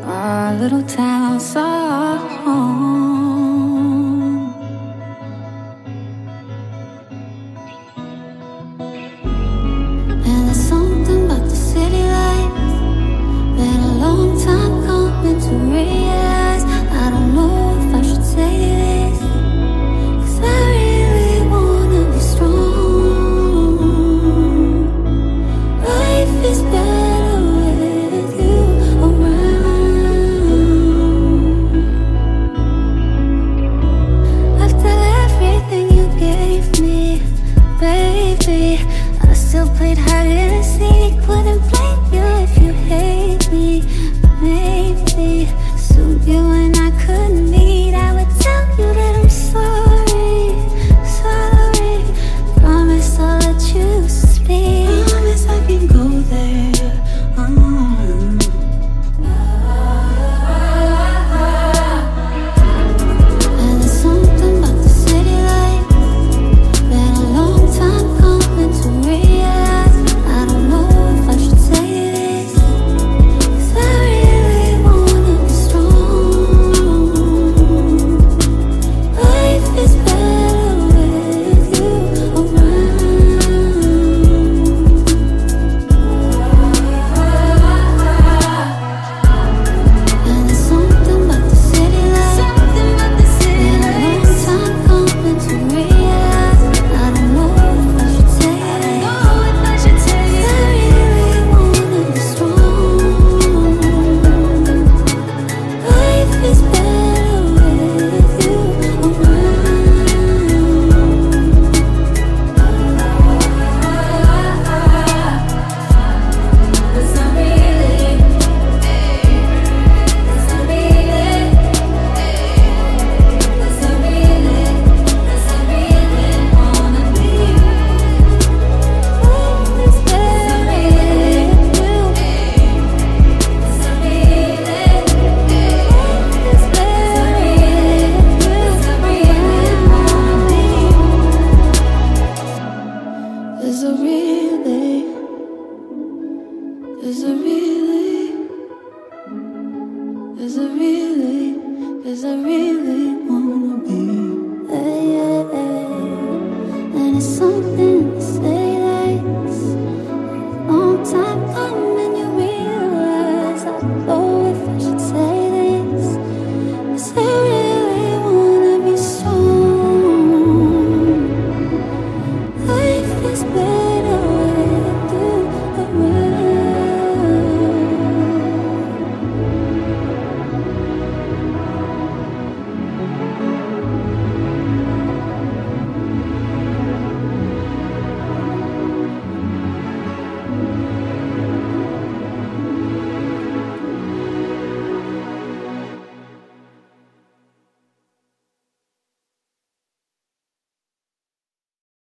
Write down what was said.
our little town song. And there's something about the city lights that a long time coming to realize. I don't know if I should say this, 'cause I really wanna be strong. Life is better with you around. After everything you gave me, baby, I still played hide and seek. Wouldn't blame you if you hate me. Maybe soon you and I could meet. I would tell you that I'm sorry, sorry. Promise I'll let you speak. Promise I can go there. And there's something about the city light that a long time coming to realize. I don't know if I should say this, 'cause I really wanna be strong. Life is better with you around. And there's something about the city light that a long time coming to realize. I don't know if I should say it, 'cause I really wanna be strong. Life is better with you Is it really? Is it really? Is it really? Is it really wanna be? Hey, hey, hey. And it's something to say that's long time coming.